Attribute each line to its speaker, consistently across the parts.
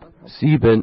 Speaker 1: سيبا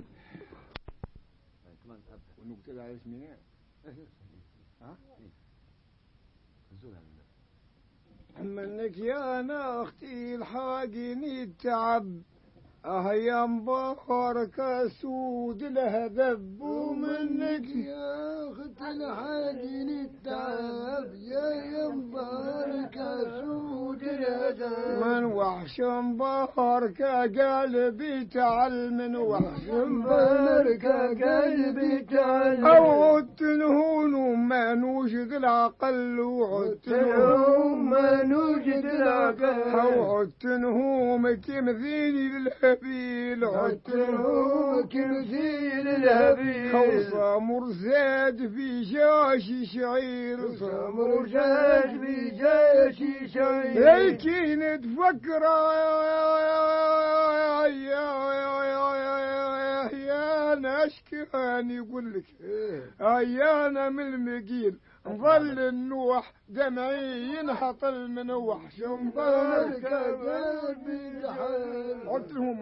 Speaker 2: منك يا انا اختي الحاجني التعب يا مبارك سود الهذب
Speaker 3: ومنك يا اخت الحاجني التعب يا مبارك سود الهذب
Speaker 2: من وحش مبارك قلبي تعال من وحش
Speaker 3: مبارك قلبي تعال
Speaker 2: عدت نهون وما نوجد العقل وعدت
Speaker 3: نهون ما نوجد العقل
Speaker 2: وعدت نهوم كمذيني للهبيل
Speaker 3: عدت نهوم كمذيني للهبيل
Speaker 2: خوصة مرزاد في جاشي شعير
Speaker 3: مرزاد في جاشي شعير
Speaker 2: هيكي نتفكر يا ناشكان يقول لك ايانا من المقيل نظل النوح دمعي ينهط المنوح
Speaker 3: مبارك قلبي تحل
Speaker 2: قلت لهم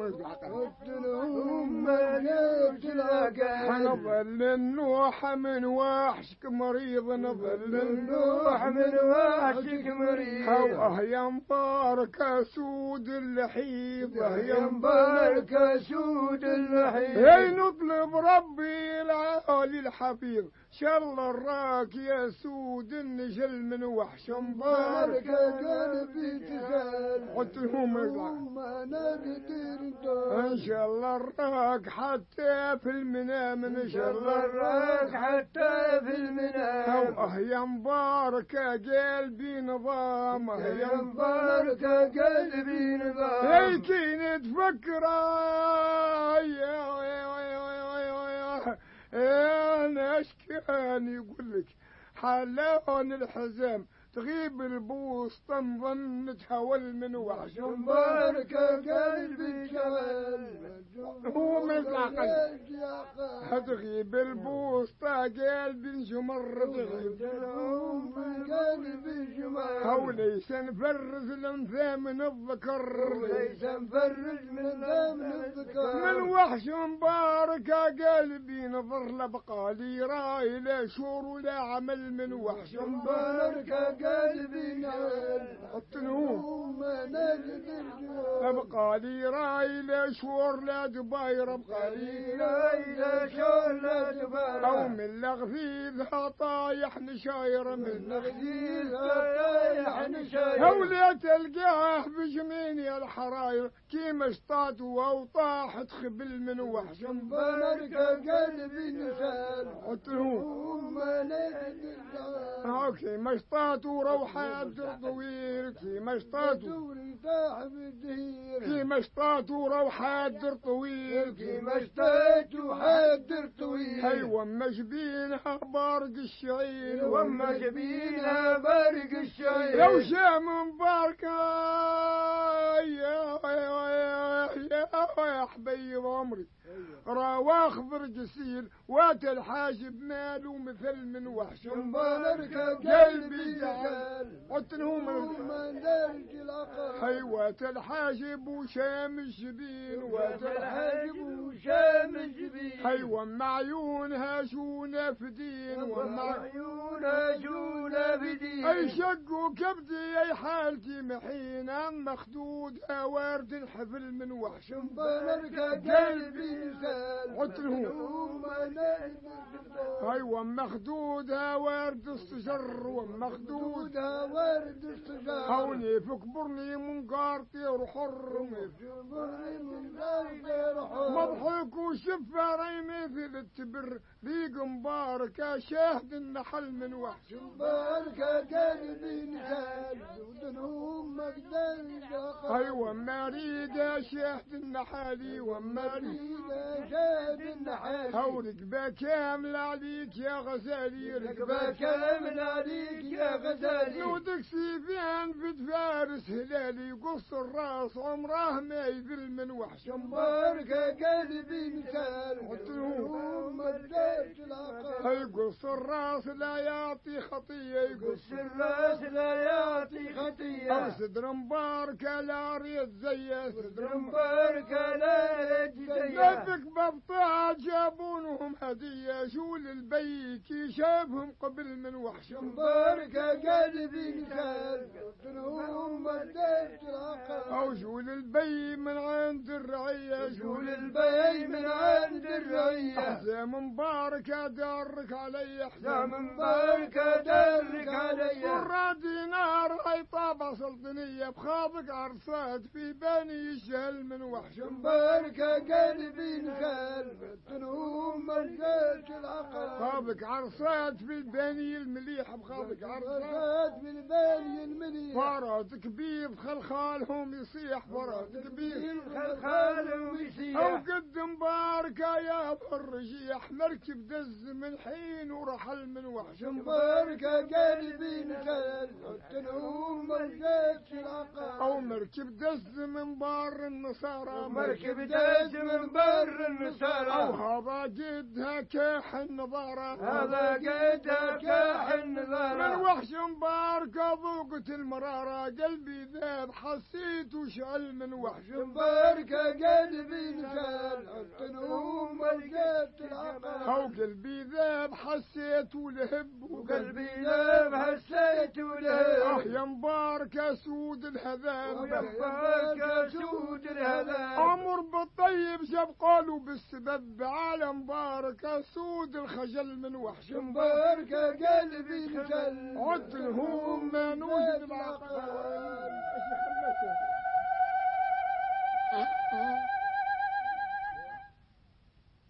Speaker 3: ما نرجع العقل
Speaker 2: نظل النوح من وحشك مريض نظل
Speaker 3: النوح من وحشك مريض
Speaker 2: يا مبارك سود اللحيض
Speaker 3: يا مبارك سود اللحيض
Speaker 2: هي نطلب ربي العالي الحفيظ شل الراك يا سود النجل من وحش
Speaker 3: مبارك قلبي تسال
Speaker 2: قلت لهم
Speaker 3: ما نقدر
Speaker 2: ان شاء الله الراك حتى في المنام ان شاء الله
Speaker 3: الراك حتى في المنام
Speaker 2: يا مبارك قلبي نظام
Speaker 3: يا مبارك قلبي نظام
Speaker 2: هيكي نتفكر انا اشكان يقول لك حلون الحزام تغيب البوسط نظن تهول من وحش
Speaker 3: مبارك قلبي شغل
Speaker 2: هو مزعقل هتغيب البوسط قلبي نجمر تغيب
Speaker 3: قلبي جمر
Speaker 2: وليس نفرز الانثى من الذكر
Speaker 3: ليس نفرز من الذكر
Speaker 2: من وحش مبارك قلبي نظر لبقالي راي لا شور ولا عمل من وحش
Speaker 3: مبارك قلبي نال
Speaker 2: التنوم
Speaker 3: ما نقدر
Speaker 2: ابقى لي راي لا شور لا دباير ابقى لي
Speaker 3: راي لا شور لا دباير
Speaker 2: او من لغفيذها طايح نشاير من
Speaker 3: لغفيذها طايح نشاير
Speaker 2: هولي تلقاه بجميني الحراير كيما اشطات وطاحت خبل من وحش
Speaker 3: مبارك قلبي نسال
Speaker 2: التنوم
Speaker 3: ما نقدر
Speaker 2: كيما اشطات وروحات طويل كيما اشطات كيما اشطات وروحات طويل
Speaker 3: كيما اشطات وحاد طويل
Speaker 2: هي وما جبينها بارق الشعير
Speaker 3: وما جبينها بارق الشعير
Speaker 2: لو شام مباركة يا حبيب عمري رواخ برجسيل وات الحاجب ماله مثل من وحش
Speaker 3: مبارك
Speaker 2: قلبي قلت لهم
Speaker 3: ما نرجع العقل
Speaker 2: حيوات الحاجب وشام الجبين
Speaker 3: وات الحاجب وشام الجبين
Speaker 2: حيوة معيونها شو نافدين
Speaker 3: ومعيونها شو نافدين
Speaker 2: اي شقوا كبدي اي حالتي محينا مخدود اوارد الحفل من وحش
Speaker 3: مبارك قلبي
Speaker 2: قلت لهم ايوه مخدودها ورد الشجر ومخدودها
Speaker 3: ورد الشجر
Speaker 2: هوني فكبرني من قارتي وحر مضحك وشفاري مثل التبر ريق مباركة شاهد النحل من وحش
Speaker 3: مبارك قلبي نسال ودنهم مقدر
Speaker 2: ايوه مريقة شاهد النحالي ومريقة
Speaker 3: شاهد النحالي
Speaker 2: هو ركبة كاملة عليك يا غزالي
Speaker 3: ركبة كاملة عليك يا غزالي
Speaker 2: نودك سيفين في فارس هلالي قص الراس عمره ما يذل من وحش
Speaker 3: مبارك قلبي نسال
Speaker 2: قلت لهم
Speaker 3: ذات العقل
Speaker 2: يقص الراس لا يعطي خطية
Speaker 3: قص الراس لا يعطي
Speaker 2: أو
Speaker 3: خطية
Speaker 2: صدر مباركة لا ريت زي
Speaker 3: صدر مباركة لا يجزي
Speaker 2: نفك ببطاع جابونهم هدية شول البيك شافهم قبل من وحش
Speaker 3: مباركة قلبي نسال قلتلهم ذات العقل
Speaker 2: أو شول البي من عند الرعية
Speaker 3: شول البي من عند الرعية
Speaker 2: حزام مباركة دارك علي
Speaker 3: يا
Speaker 2: حزام
Speaker 3: مباركة درك علي
Speaker 2: ورادي نار هاي طابع سلطنية بخاضك عرصات في بني الشهل من وحش
Speaker 3: مباركة قلبي نسال قلتلهم ذات العقل
Speaker 2: خاضك عرصات في البني المليح بخاضك عرصات
Speaker 3: رصاد بالبالي المليح
Speaker 2: فراد كبير خلخالهم يصيح فراد كبير
Speaker 3: الخلخال
Speaker 2: أو
Speaker 3: ويسيح
Speaker 2: قد مباركة يا بالرجيح مركب دز من حين ورحل من وحش
Speaker 3: مباركة قلبي نسال قلتلهم ذات العقل
Speaker 2: أو مركب دز من بار النصارى
Speaker 3: مركب داز من بر
Speaker 2: أو
Speaker 3: النصارى
Speaker 2: هذا جدها كاح النظارة
Speaker 3: هذا قيدها كاح
Speaker 2: من
Speaker 3: النظارة
Speaker 2: وحش مباركة ذوقت المرارة قلبي ذاب حسيت وشعل من وحش
Speaker 3: مباركة قلبي نسال قلتلهم ذات العقل
Speaker 2: أو قلبي ذاب حسيت ولهب
Speaker 3: وقلبي ذاب حسيت وله
Speaker 2: يا مباركة سود الهذاب
Speaker 3: مباركة سود الهذا
Speaker 2: أمر بالطيب جاب قالوا بالسبب على مباركة سود الخجل من وحش
Speaker 3: مباركة قلبي نسال
Speaker 2: عد لهم ما نوجد العقل